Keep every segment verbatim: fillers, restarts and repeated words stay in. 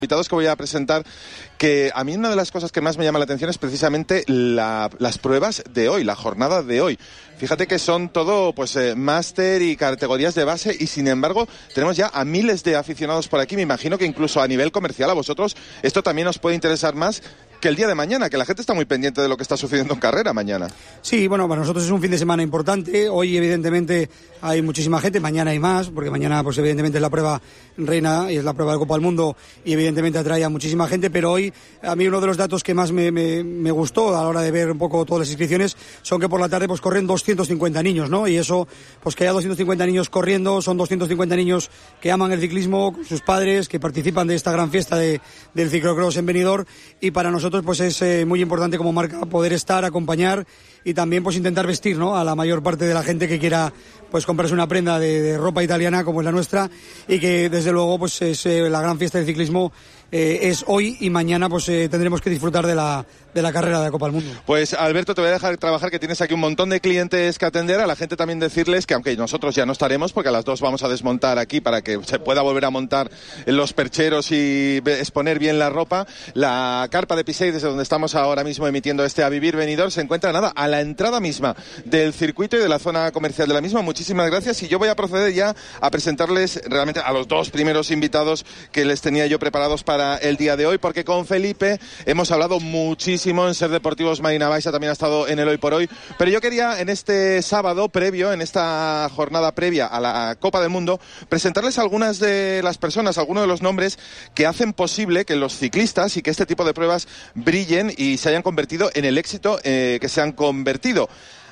invitados que voy a presentar, que a mí una de las cosas que más me llama la atención es precisamente la, las pruebas de hoy, la jornada de hoy. Fíjate que son todo pues eh, máster y categorías de base, y sin embargo tenemos ya a miles de aficionados por aquí. Me imagino que incluso a nivel comercial a vosotros esto también os puede interesar más que el día de mañana, que la gente está muy pendiente de lo que está sucediendo en carrera mañana. Sí, bueno, para nosotros es un fin de semana importante. Hoy evidentemente hay muchísima gente, mañana hay más, porque mañana pues evidentemente es la prueba reina y es la prueba de Copa del Mundo y evidentemente atrae a muchísima gente, pero hoy a mí uno de los datos que más me, me, me gustó a la hora de ver un poco todas las inscripciones son que por la tarde pues corren doscientos cincuenta niños, ¿no? Y eso, pues que haya doscientos cincuenta niños corriendo, son doscientos cincuenta niños que aman el ciclismo, sus padres, que participan de esta gran fiesta de, del ciclocross en Benidorm, y para nosotros pues es eh, muy importante como marca poder estar, acompañar y también pues intentar vestir, ¿no?, a la mayor parte de la gente que quiera pues comprarse una prenda de, de ropa italiana como es la nuestra, y que desde luego pues es eh, la gran fiesta del ciclismo. Eh, es hoy y mañana pues eh, tendremos que disfrutar de la, de la carrera de la Copa del Mundo. Pues Alberto, te voy a dejar trabajar, que tienes aquí un montón de clientes que atender. A la gente también decirles que aunque nosotros ya no estaremos, porque a las dos vamos a desmontar aquí para que se pueda volver a montar los percheros y exponer bien la ropa, la carpa de Pisey, desde donde estamos ahora mismo emitiendo este A Vivir Benidorm, se encuentra nada a la entrada misma del circuito y de la zona comercial de la misma. Muchísimas gracias, y yo voy a proceder ya a presentarles realmente a los dos primeros invitados que les tenía yo preparados para el día de hoy, porque con Felipe hemos hablado muchísimo en Ser Deportivos. Marina Baixa también ha estado en el Hoy por Hoy, pero yo quería en este sábado previo, en esta jornada previa a la Copa del Mundo, presentarles algunas de las personas, algunos de los nombres que hacen posible que los ciclistas y que este tipo de pruebas brillen y se hayan convertido en el éxito eh, que se han convertido.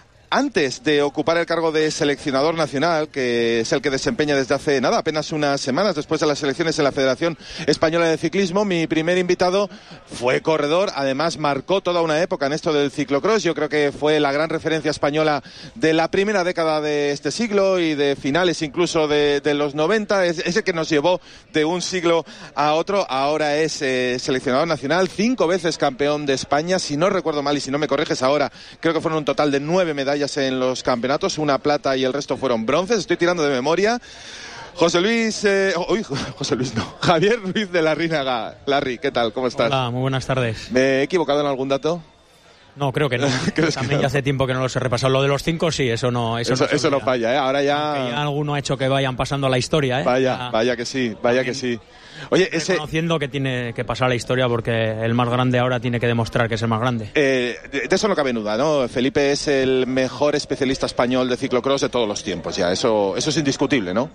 Antes de ocupar el cargo de seleccionador nacional, que es el que desempeña desde hace nada, apenas unas semanas después de las elecciones en la Federación Española de Ciclismo, mi primer invitado fue corredor, además marcó toda una época en esto del ciclocross. Yo creo que fue la gran referencia española de la primera década de este siglo y de finales incluso de, de los noventa, es ese que nos llevó de un siglo a otro. Ahora es eh, seleccionador nacional, cinco veces campeón de España, si no recuerdo mal y si no me corriges ahora, creo que fueron un total de nueve medallas en los campeonatos, una plata y el resto fueron bronces, estoy tirando de memoria. José Luis, eh, uy, José Luis no, Javier Ruiz de Larrinaga. Larry, ¿qué tal? ¿Cómo estás? Hola, muy buenas tardes. ¿Me he equivocado en algún dato? No, creo que no. También ya hace tiempo que no los he repasado. Lo de los cinco, sí, eso no Eso, eso, no, eso no falla, ¿eh? Ahora ya... Aunque ya alguno ha hecho que vayan pasando a la historia, ¿eh? Vaya, ya... vaya que sí, vaya que sí. Oye, ese... Reconociendo que tiene que pasar a la historia, porque el más grande ahora tiene que demostrar que es el más grande. Eh, de, de eso no cabe duda, ¿no? Felipe es el mejor especialista español de ciclocross de todos los tiempos, ya. Eso, eso es indiscutible, ¿no?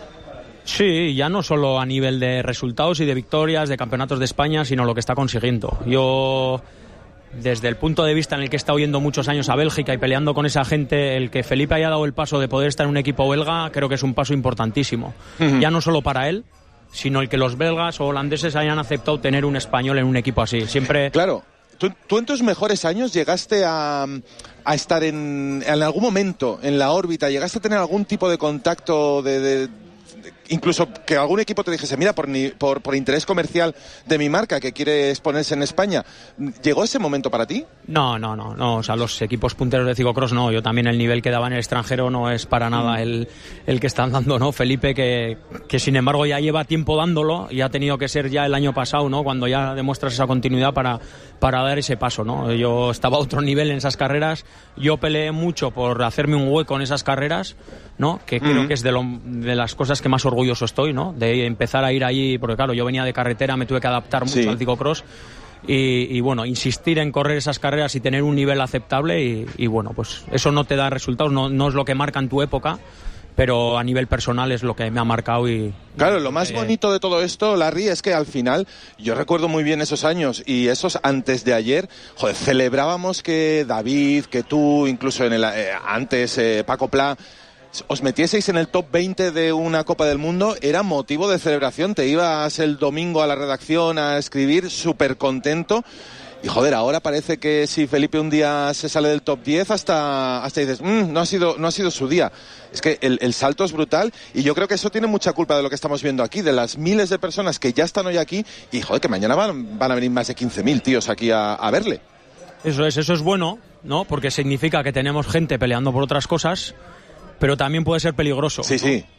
Sí, ya no solo a nivel de resultados y de victorias, de campeonatos de España, sino lo que está consiguiendo. Yo... Desde el punto de vista en el que he estado yendo muchos años a Bélgica y peleando con esa gente, el que Felipe haya dado el paso de poder estar en un equipo belga, creo que es un paso importantísimo. Uh-huh. Ya no solo para él, sino el que los belgas o holandeses hayan aceptado tener un español en un equipo así. Siempre... Claro. ¿Tú, tú en tus mejores años llegaste a, a estar en, en algún momento en la órbita? ¿Llegaste a tener algún tipo de contacto de... de... incluso que algún equipo te dijese, mira, por, ni, por, por interés comercial de mi marca que quiere exponerse en España? ¿Llegó ese momento para ti? No, no, no, no. O sea, los equipos punteros de ciclocross no. Yo también el nivel que daba en el extranjero no es para nada el, el que están dando, ¿no? Felipe, que, que sin embargo ya lleva tiempo dándolo y ha tenido que ser ya el año pasado, ¿no? Cuando ya demuestras esa continuidad para, para dar ese paso, ¿no? Yo estaba a otro nivel en esas carreras. Yo peleé mucho por hacerme un hueco en esas carreras, ¿no? Que creo mm. que es de, lo, de las cosas que más orgulloso estoy, ¿no? De empezar a ir allí, porque claro, yo venía de carretera, me tuve que adaptar mucho sí. al ciclocross y, y bueno, insistir en correr esas carreras y tener un nivel aceptable y, y bueno, pues eso no te da resultados, no, no es lo que marca en tu época, pero a nivel personal es lo que me ha marcado. Y claro, lo más bonito de todo esto, Larry, es que al final yo recuerdo muy bien esos años y esos antes de ayer, joder, celebrábamos que David, que tú, incluso en el eh, antes eh, Paco Pla, os metieseis en el top veinte de una Copa del Mundo. Era motivo de celebración, te ibas el domingo a la redacción a escribir súper contento. Y joder, ahora parece que si Felipe un día se sale del top diez, hasta, hasta dices, mmm, no ha sido, no ha sido su día. Es que el, el salto es brutal y yo creo que eso tiene mucha culpa de lo que estamos viendo aquí, de las miles de personas que ya están hoy aquí y joder, que mañana van, van a venir más de quince mil tíos aquí a, a verle. Eso es, eso es bueno, ¿no? Porque significa que tenemos gente peleando por otras cosas, pero también puede ser peligroso. Sí, ¿no? sí.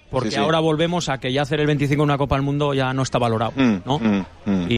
porque sí, sí. ahora volvemos a que ya hacer el veinticinco en una Copa del Mundo ya no está valorado, Mm, ¿no? mm, mm. Y